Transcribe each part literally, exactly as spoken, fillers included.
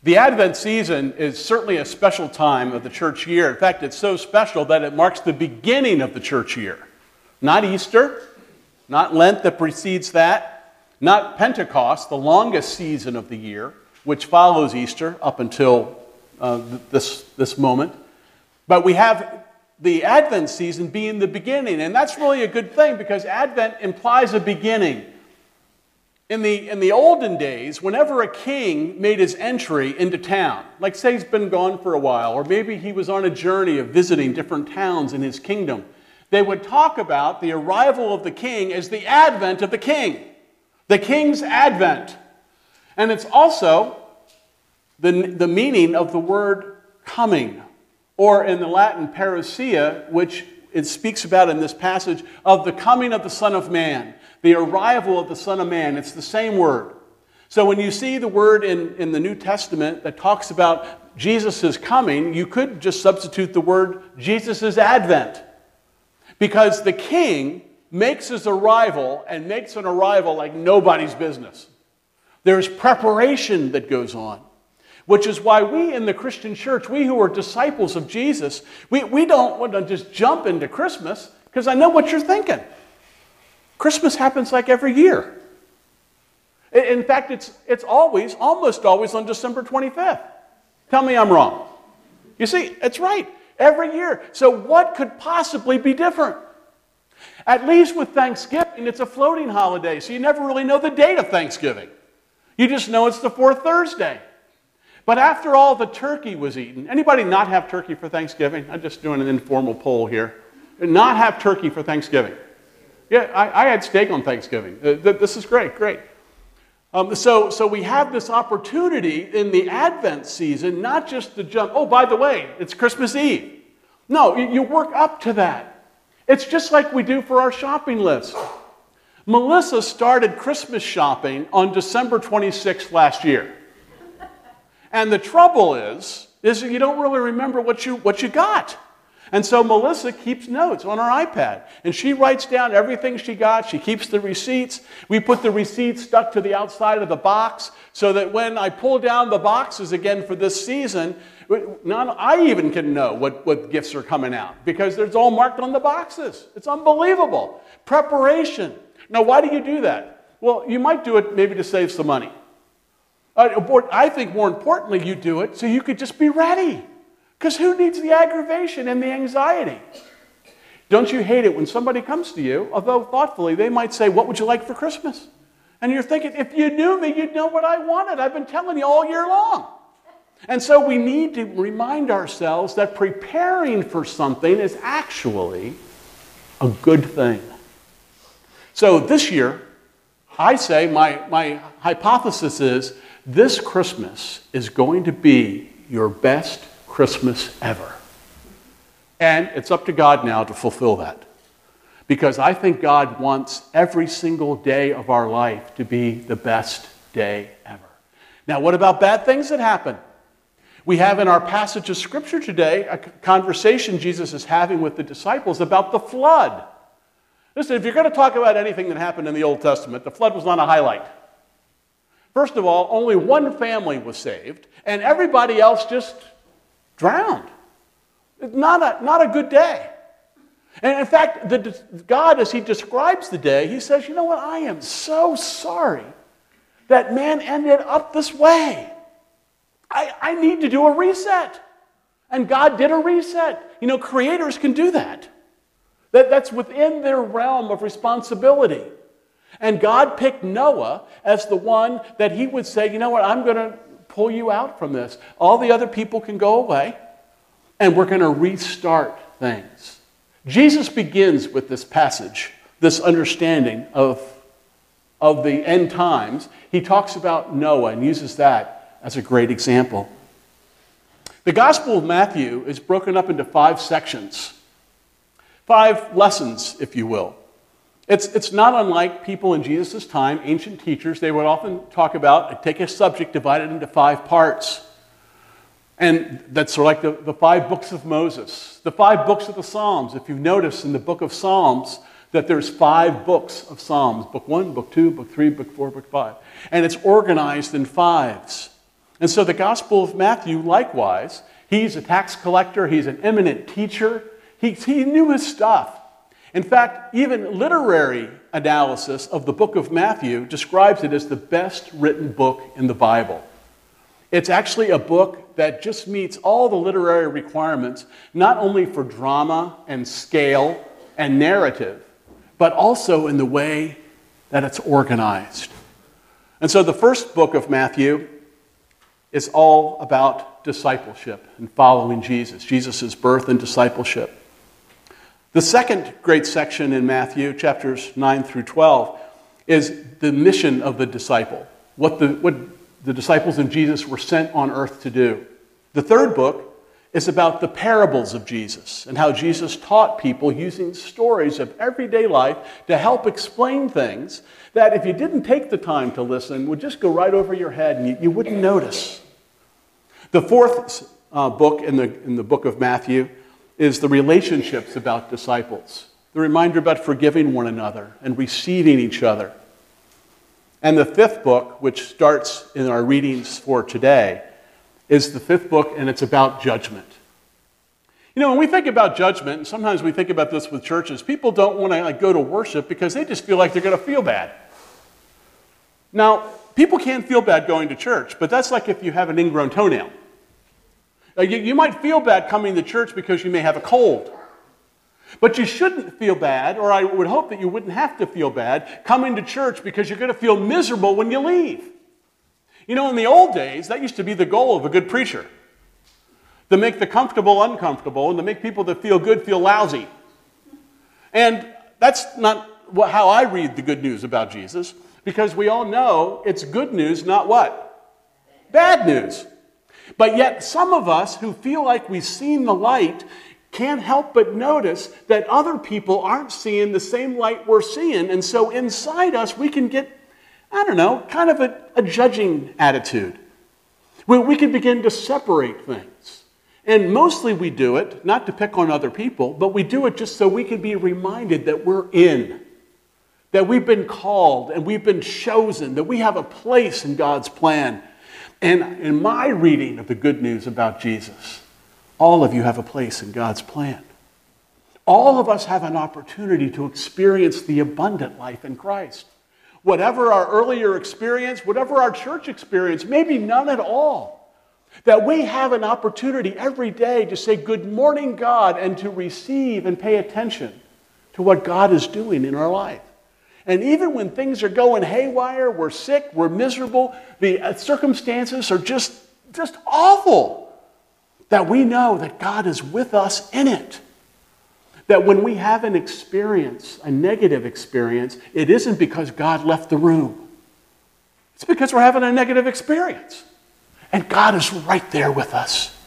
The Advent season is certainly a special time of the church year. In fact, it's so special that it marks the beginning of the church year. Not Easter, not Lent that precedes that, not Pentecost, the longest season of the year, which follows Easter up until uh, this, this moment. But we have the Advent season being the beginning, and that's really a good thing because Advent implies a beginning. In the, in the olden days, whenever a king made his entry into town, like say he's been gone for a while, or maybe he was on a journey of visiting different towns in his kingdom, they would talk about the arrival of the king as the advent of the king. The king's advent. And it's also the, the meaning of the word coming, or in the Latin parousia, which it speaks about in this passage, of the coming of the Son of Man. The arrival of the Son of Man. It's the same word. So when you see the word in, in the New Testament that talks about Jesus' coming, you could just substitute the word Jesus' advent. Because the king makes his arrival and makes an arrival like nobody's business. There's preparation that goes on. Which is why we in the Christian church, we who are disciples of Jesus, we, we don't want to just jump into Christmas, because I know what you're thinking. Christmas happens like every year. In fact, it's, it's always, almost always on December twenty-fifth. Tell me I'm wrong. You see, it's right. Every year. So what could possibly be different? At least with Thanksgiving, it's a floating holiday, so you never really know the date of Thanksgiving. You just know it's the fourth Thursday. But after all the turkey was eaten, anybody not have turkey for Thanksgiving? I'm just doing an informal poll here. Not have turkey for Thanksgiving. Yeah, I, I had steak on Thanksgiving. Uh, th- this is great, great. Um, so, so we have this opportunity in the Advent season, not just to jump, oh, by the way, it's Christmas Eve. No, you, you work up to that. It's just like we do for our shopping list. Melissa started Christmas shopping on December twenty-sixth last year. And the trouble is, is that you don't really remember what you, what you got. And so Melissa keeps notes on her iPad, and she writes down everything she got. She keeps the receipts. We put the receipts stuck to the outside of the box so that when I pull down the boxes again for this season, not, I even can know what, what gifts are coming out because it's all marked on the boxes. It's unbelievable. Preparation. Now, why do you do that? Well, you might do it maybe to save some money. I think more importantly, you do it so you could just be ready. Because who needs the aggravation and the anxiety? Don't you hate it when somebody comes to you, although thoughtfully, they might say, what would you like for Christmas? And you're thinking, if you knew me, you'd know what I wanted. I've been telling you all year long. And so we need to remind ourselves that preparing for something is actually a good thing. So this year, I say, my, my hypothesis is, this Christmas is going to be your best Christmas ever. And it's up to God now to fulfill that. Because I think God wants every single day of our life to be the best day ever. Now, what about bad things that happen? We have in our passage of Scripture today a conversation Jesus is having with the disciples about the flood. Listen, if you're going to talk about anything that happened in the Old Testament, the flood was not a highlight. First of all, only one family was saved, and everybody else just drowned. It's not a, not a good day. And in fact, the, God, as he describes the day, he says, you know what, I am so sorry that man ended up this way. I, I need to do a reset. And God did a reset. You know, creators can do that. that. That's within their realm of responsibility. And God picked Noah as the one that he would say, you know what, I'm going to pull you out from this. All the other people can go away, and we're going to restart things. Jesus begins with this passage, this understanding of, of the end times. He talks about Noah and uses that as a great example. The Gospel of Matthew is broken up into five sections, five lessons, if you will. It's, it's not unlike people in Jesus' time, ancient teachers. They would often talk about, take a subject, divide it into five parts. And that's sort of like the, the five books of Moses, the five books of the Psalms. If you've noticed in the book of Psalms that there's five books of Psalms, book one, book two, book three, book four, book five. And it's organized in fives. And so the Gospel of Matthew, likewise, he's a tax collector, he's an eminent teacher, he, he knew his stuff. In fact, even literary analysis of the book of Matthew describes it as the best written book in the Bible. It's actually a book that just meets all the literary requirements, not only for drama and scale and narrative, but also in the way that it's organized. And so the first book of Matthew is all about discipleship and following Jesus, Jesus' birth and discipleship. The second great section in Matthew, chapters nine through twelve, is the mission of the disciple, what the, what the disciples of Jesus were sent on earth to do. The third book is about the parables of Jesus and how Jesus taught people using stories of everyday life to help explain things that if you didn't take the time to listen would just go right over your head and you, you wouldn't notice. The fourth uh, book in the, in the book of Matthew is the relationships about disciples, the reminder about forgiving one another and receiving each other. And the fifth book, which starts in our readings for today, is the fifth book, and it's about judgment. You know, when we think about judgment, and sometimes we think about this with churches, people don't want to like, go to worship because they just feel like they're going to feel bad. Now, people can feel bad going to church, but that's like if you have an ingrown toenail. Now, you, you might feel bad coming to church because you may have a cold. But you shouldn't feel bad, or I would hope that you wouldn't have to feel bad, coming to church because you're going to feel miserable when you leave. You know, in the old days, that used to be the goal of a good preacher. To make the comfortable uncomfortable and to make people that feel good feel lousy. And that's not how I read the good news about Jesus, because we all know it's good news, not what? Bad news. But yet some of us who feel like we've seen the light can't help but notice that other people aren't seeing the same light we're seeing. And so inside us we can get, I don't know, kind of a, a judging attitude, where we can begin to separate things. And mostly we do it, not to pick on other people, but we do it just so we can be reminded that we're in, that we've been called and we've been chosen, that we have a place in God's plan. And in my reading of the good news about Jesus, all of you have a place in God's plan. All of us have an opportunity to experience the abundant life in Christ. Whatever our earlier experience, whatever our church experience, maybe none at all, that we have an opportunity every day to say, "Good morning, God," and to receive and pay attention to what God is doing in our life. And even when things are going haywire, we're sick, we're miserable, the circumstances are just, just awful, that we know that God is with us in it. That when we have an experience, a negative experience, it isn't because God left the room. It's because we're having a negative experience. And God is right there with us.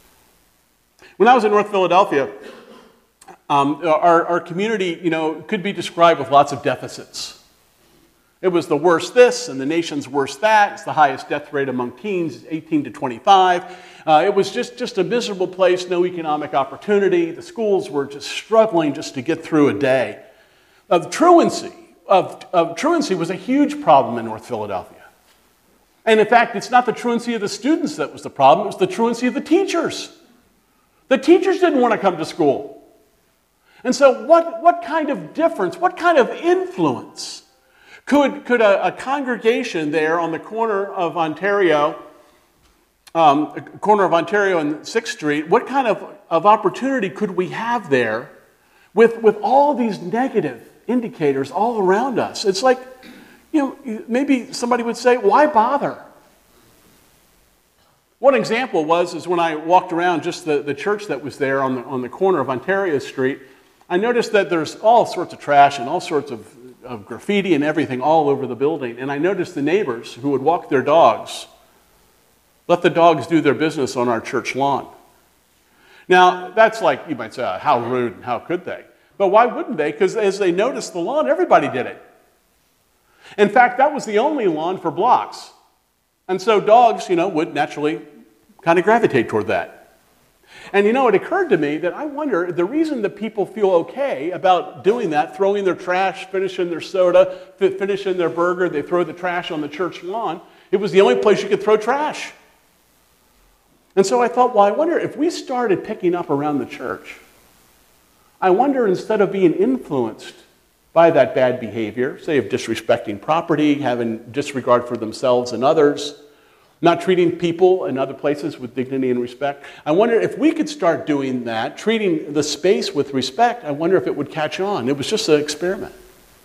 When I was in North Philadelphia, um, our, our community, you know, could be described with lots of deficits. It was the worst this and the nation's worst that. It's the highest death rate among teens, eighteen to twenty-five. Uh, it was just, just a miserable place, no economic opportunity. The schools were just struggling just to get through a day. Of truancy, of, of truancy was a huge problem in North Philadelphia. And in fact, it's not the truancy of the students that was the problem, it was the truancy of the teachers. The teachers didn't want to come to school. And so what, what kind of difference, what kind of influence could, could a, a congregation there on the corner of Ontario, um, corner of Ontario and sixth Street, what kind of, of opportunity could we have there with, with all these negative indicators all around us? It's like, you know, maybe somebody would say, why bother? One example was is when I walked around just the, the church that was there on the, on the corner of Ontario Street, I noticed that there's all sorts of trash and all sorts of, of graffiti and everything all over the building. And I noticed the neighbors who would walk their dogs, let the dogs do their business on our church lawn. Now, that's like, you might say, how rude and how could they? But why wouldn't they? Because as they noticed the lawn, everybody did it. In fact, that was the only lawn for blocks. And so dogs, you know, would naturally kind of gravitate toward that. And you know, it occurred to me that I wonder, the reason that people feel okay about doing that, throwing their trash, finishing their soda, finishing their burger, they throw the trash on the church lawn, it was the only place you could throw trash. And so I thought, well, I wonder if we started picking up around the church, I wonder instead of being influenced by that bad behavior, say of disrespecting property, having disregard for themselves and others, not treating people in other places with dignity and respect, I wonder if we could start doing that, treating the space with respect, I wonder if it would catch on. It was just an experiment.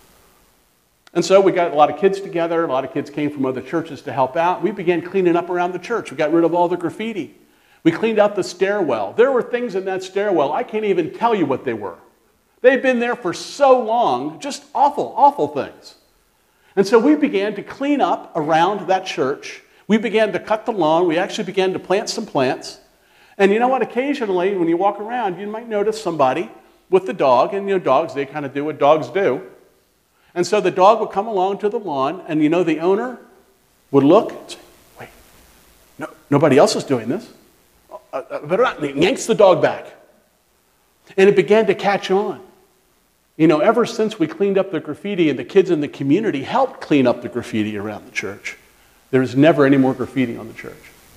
And so we got a lot of kids together. A lot of kids came from other churches to help out. We began cleaning up around the church. We got rid of all the graffiti. We cleaned out the stairwell. There were things in that stairwell, I can't even tell you what they were. They've been there for so long, just awful, awful things. And so we began to clean up around that church. We began to cut the lawn. We actually began to plant some plants. And you know what? Occasionally, when you walk around, you might notice somebody with the dog. And you know, dogs, they kind of do what dogs do. And so the dog would come along to the lawn, and you know, the owner would look and say, wait, no, nobody else is doing this. Uh, uh, but he yanks the dog back. And it began to catch on. You know, ever since we cleaned up the graffiti and the kids in the community helped clean up the graffiti around the church, there's never any more graffiti on the church.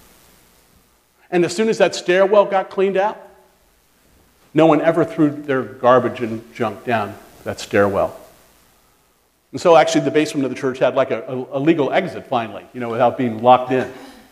And as soon as that stairwell got cleaned out, no one ever threw their garbage and junk down that stairwell. And so actually the basement of the church had like a, a, a legal exit finally, you know, without being locked in.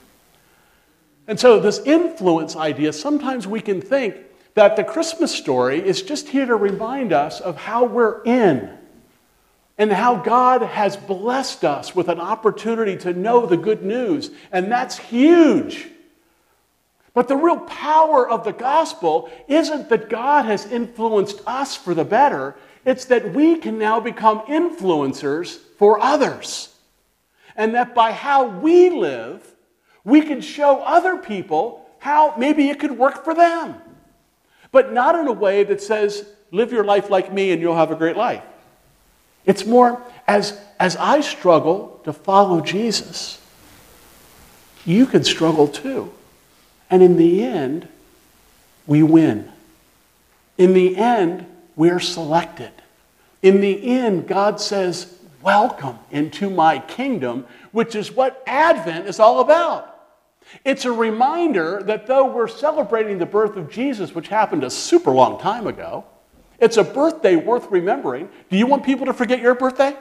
And so this influence idea, sometimes we can think that the Christmas story is just here to remind us of how we're in and how God has blessed us with an opportunity to know the good news. And that's huge. But the real power of the gospel isn't that God has influenced us for the better. It's that we can now become influencers for others. And that by how we live, we can show other people how maybe it could work for them. But not in a way that says, live your life like me and you'll have a great life. It's more, as, as I struggle to follow Jesus, you can struggle too. And in the end, we win. In the end, we're selected. In the end, God says, welcome into my kingdom, which is what Advent is all about. It's a reminder that though we're celebrating the birth of Jesus, which happened a super long time ago, it's a birthday worth remembering. Do you want people to forget your birthday?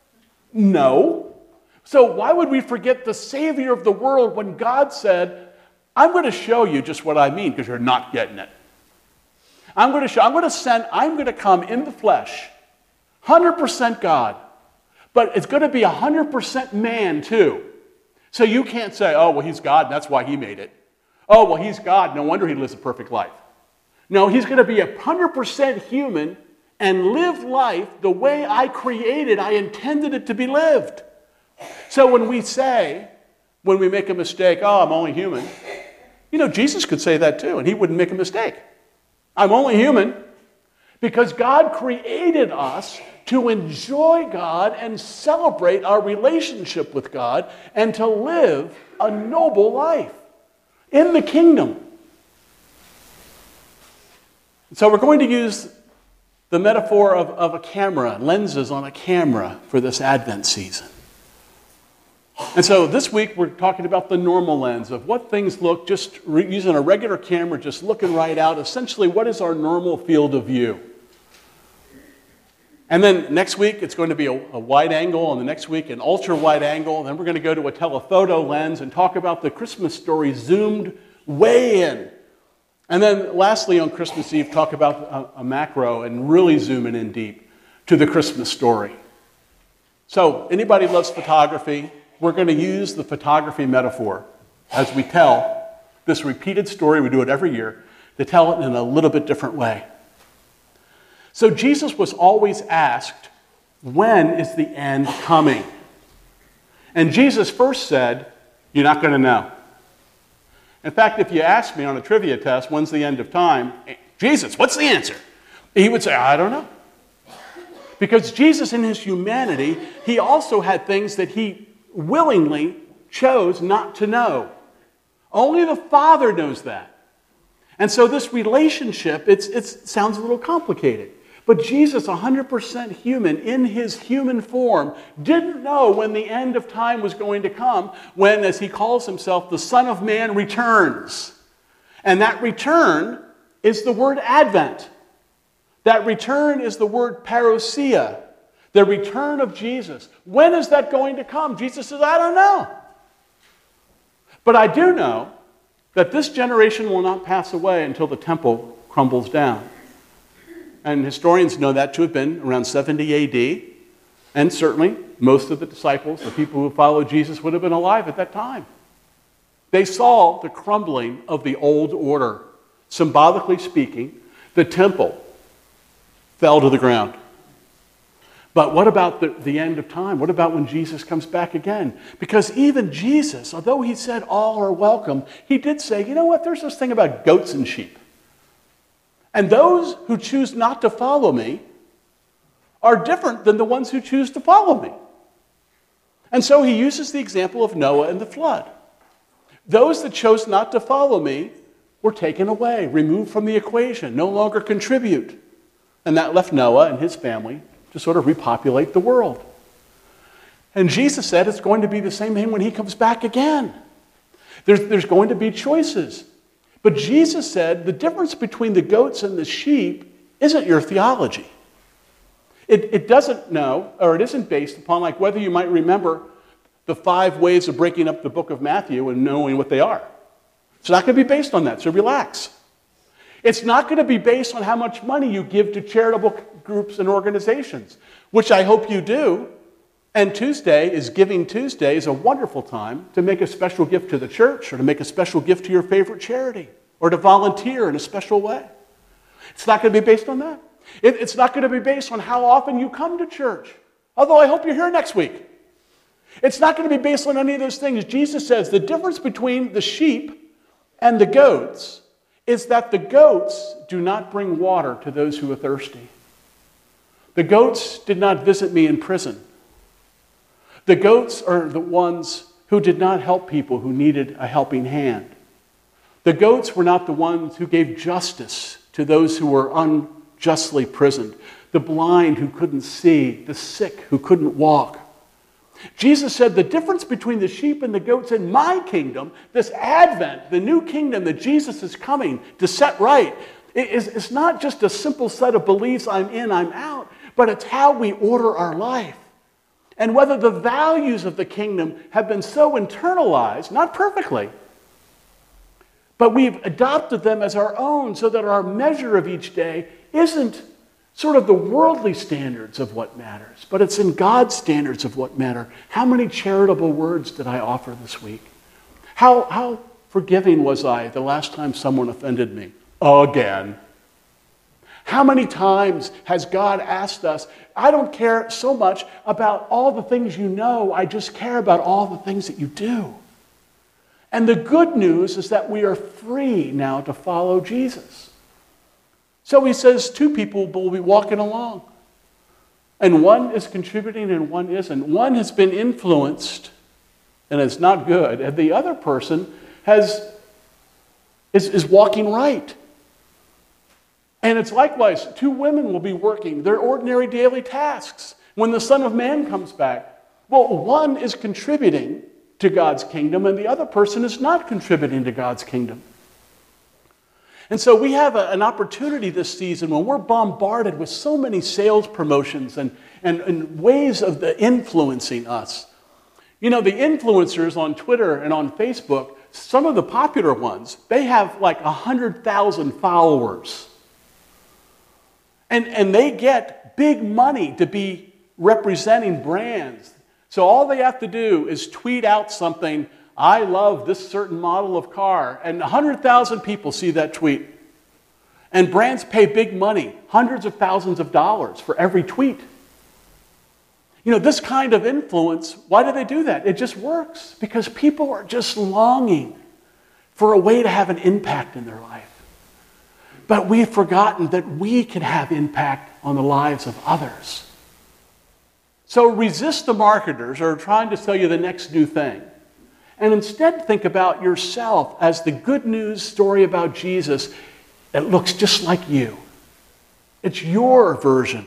No. So why would we forget the Savior of the world when God said, I'm going to show you just what I mean because you're not getting it. I'm going to show, I'm going to send, I'm going to come in the flesh, one hundred percent God, but it's going to be one hundred percent man too. So you can't say, oh, well, he's God, and that's why he made it. Oh, well, he's God, no wonder he lives a perfect life. No, he's going to be one hundred percent human and live life the way I created, I intended it to be lived. So when we say, when we make a mistake, oh, I'm only human, you know, Jesus could say that too, and he wouldn't make a mistake. I'm only human because God created us to enjoy God and celebrate our relationship with God and to live a noble life in the kingdom. So we're going to use the metaphor of, of a camera, lenses on a camera for this Advent season. And so this week we're talking about the normal lens of what things look, just re- using a regular camera, just looking right out. Essentially, what is our normal field of view? And then next week, it's going to be a, a wide angle, and the next week, an ultra-wide angle. And then we're going to go to a telephoto lens and talk about the Christmas story zoomed way in. And then lastly, on Christmas Eve, talk about a, a macro and really zooming in deep to the Christmas story. So anybody loves photography, we're going to use the photography metaphor as we tell this repeated story. We do it every year, to tell it in a little bit different way. So Jesus was always asked, when is the end coming? And Jesus first said, you're not going to know. In fact, if you ask me on a trivia test, when's the end of time? Jesus, what's the answer? He would say, I don't know. Because Jesus in his humanity, he also had things that he willingly chose not to know. Only the Father knows that. And so this relationship, it's, it's, it sounds a little complicated. But Jesus, one hundred percent human, in his human form, didn't know when the end of time was going to come, when, as he calls himself, the Son of Man returns. And that return is the word Advent. That return is the word parousia, the return of Jesus. When is that going to come? Jesus says, I don't know. But I do know that this generation will not pass away until the temple crumbles down. And historians know that to have been around seventy A D. And certainly, most of the disciples, the people who followed Jesus, would have been alive at that time. They saw the crumbling of the old order. Symbolically speaking, the temple fell to the ground. But what about the, the end of time? What about when Jesus comes back again? Because even Jesus, although he said all are welcome, he did say, you know what, there's this thing about goats and sheep. And those who choose not to follow me are different than the ones who choose to follow me. And so he uses the example of Noah and the flood. Those that chose not to follow me were taken away, removed from the equation, no longer contribute. And that left Noah and his family to sort of repopulate the world. And Jesus said it's going to be the same thing when he comes back again. There's, there's going to be choices. But Jesus said the difference between the goats and the sheep isn't your theology. It, it doesn't know, or it isn't based upon like whether you might remember the five ways of breaking up the book of Matthew and knowing what they are. It's not going to be based on that, so relax. It's not going to be based on how much money you give to charitable groups and organizations, which I hope you do. And Tuesday is Giving Tuesday, is a wonderful time to make a special gift to the church or to make a special gift to your favorite charity or to volunteer in a special way. It's not going to be based on that. It, it's not going to be based on how often you come to church, although I hope you're here next week. It's not going to be based on any of those things. Jesus says the difference between the sheep and the goats is that the goats do not bring water to those who are thirsty. The goats did not visit me in prison. The goats are the ones who did not help people who needed a helping hand. The goats were not the ones who gave justice to those who were unjustly prisoned, the blind who couldn't see, the sick who couldn't walk. Jesus said the difference between the sheep and the goats in my kingdom, this Advent, the new kingdom that Jesus is coming to set right, is, is not just a simple set of beliefs, I'm in, I'm out, but it's how we order our life. And whether the values of the kingdom have been so internalized, not perfectly, but we've adopted them as our own so that our measure of each day isn't sort of the worldly standards of what matters, but it's in God's standards of what matter. How many charitable words did I offer this week? How, how forgiving was I the last time someone offended me? Again. How many times has God asked us, I don't care so much about all the things you know, I just care about all the things that you do. And the good news is that we are free now to follow Jesus. So he says two people will be walking along. And one is contributing and one isn't. One has been influenced and it's not good. And the other person has is, is walking right. And it's likewise, two women will be working their ordinary daily tasks when the Son of Man comes back. Well, one is contributing to God's kingdom and the other person is not contributing to God's kingdom. And so we have a, an opportunity this season when we're bombarded with so many sales promotions and, and, and ways of the influencing us. You know, the influencers on Twitter and on Facebook, some of the popular ones, they have like one hundred thousand followers. And, and they get big money to be representing brands. So all they have to do is tweet out something, I love this certain model of car, and one hundred thousand people see that tweet. And brands pay big money, hundreds of thousands of dollars for every tweet. You know, this kind of influence, why do they do that? It just works because people are just longing for a way to have an impact in their life. But we've forgotten that we can have impact on the lives of others. So resist the marketers who are trying to sell you the next new thing. And instead think about yourself as the good news story about Jesus that looks just like you. It's your version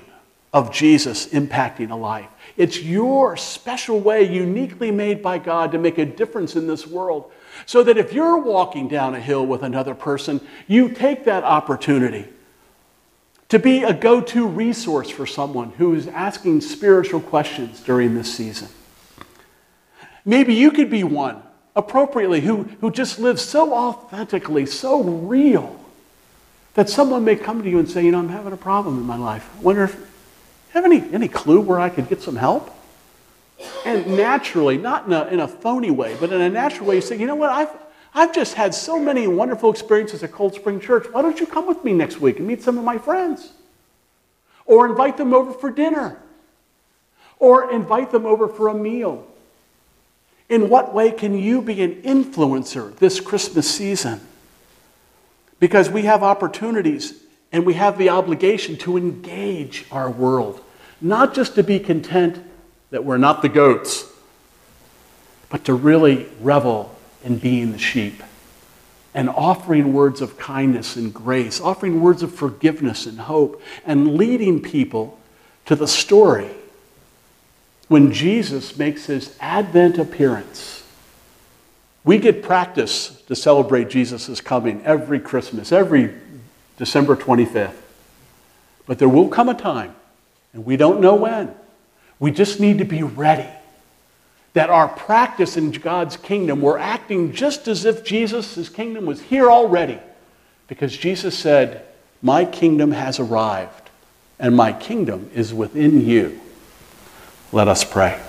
of Jesus impacting a life. It's your special way, uniquely made by God, to make a difference in this world. So that if you're walking down a hill with another person, you take that opportunity to be a go-to resource for someone who is asking spiritual questions during this season. Maybe you could be one, appropriately, who, who just lives so authentically, so real, that someone may come to you and say, you know, I'm having a problem in my life. I wonder if you have any, any clue where I could get some help? And naturally, not in a, in a phony way, but in a natural way, you say, you know what, I've, I've just had so many wonderful experiences at Cold Spring Church. Why don't you come with me next week and meet some of my friends? Or invite them over for dinner. Or invite them over for a meal. In what way can you be an influencer this Christmas season? Because we have opportunities and we have the obligation to engage our world. Not just to be content that we're not the goats, but to really revel in being the sheep and offering words of kindness and grace, offering words of forgiveness and hope, and leading people to the story when Jesus makes his Advent appearance. We get practice to celebrate Jesus' coming every Christmas, every December twenty-fifth. But there will come a time, and we don't know when, we just need to be ready. That our practice in God's kingdom, we're acting just as if Jesus' kingdom was here already. Because Jesus said, my kingdom has arrived, and my kingdom is within you. Let us pray.